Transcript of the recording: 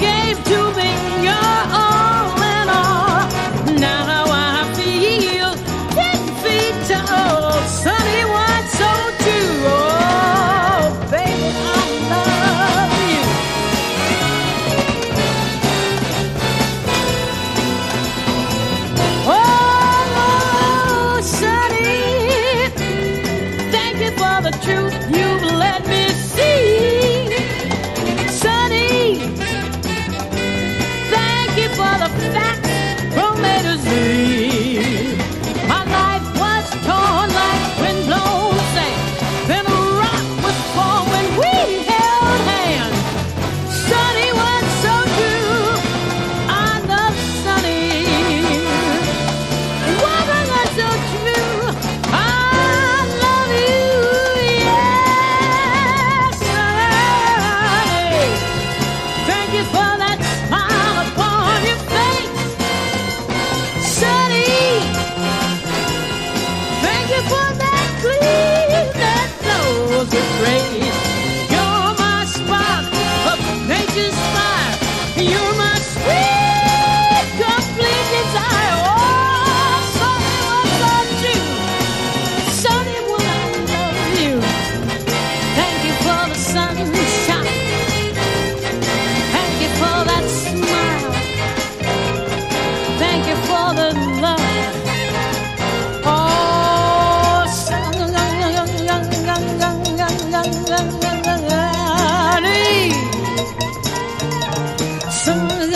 gave to me your all in all. Now I feel 10 feet tall. Sunny one so true. Oh, baby, I love you. Oh, Sunny, thank you for the truth you've let me see. Sunny, thank you for the facts from A to Z. My life was torn like windblown sand. Then a rock was formed when we held hands. Sunny was so true. I love Sunny. Wasn't that so true? I love you, yes, Sunny. Thank you for that smile upon your face, Sunny. Thank you for that gleam that glows with grace. You're my spark of nature's fire. You're my sweet, complete desire. Oh, Sunny, what's up, you? Sunny, will I love you? Thank you for the sunshine. Thank you for that